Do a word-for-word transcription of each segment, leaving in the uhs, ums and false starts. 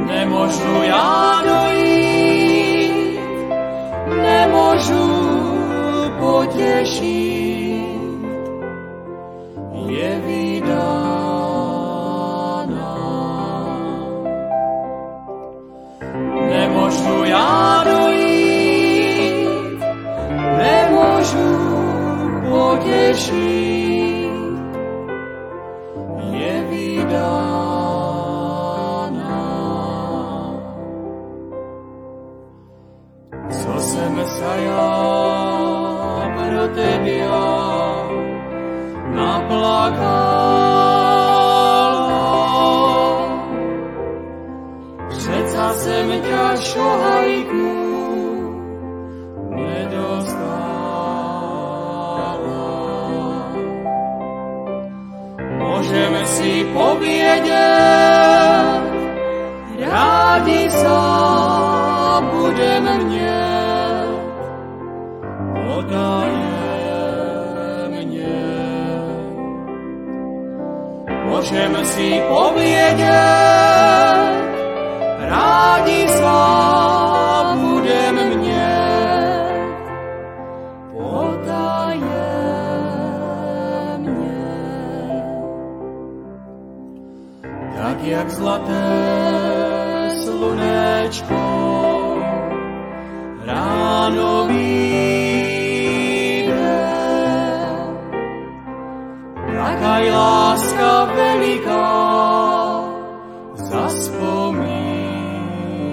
nemôžu ja dojít, nemôžu potešiť, je vydaná. Nemôžu ja dojít, nemôžu potešiť, je vydaná. Co sem sa ja pro tebia naplakala, přeca sem ťa šohajku nedostala. Môžeme si povedať, rádi sa budeme mnieť, odajemne. Môžeme si povedať, rádi sa budeme mnieť, odajemne. Tak jak zlaté slunečko ráno vyjde, tak aj láska veľká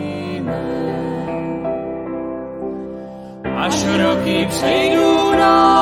zaspomíne. Až roky prejdú nám,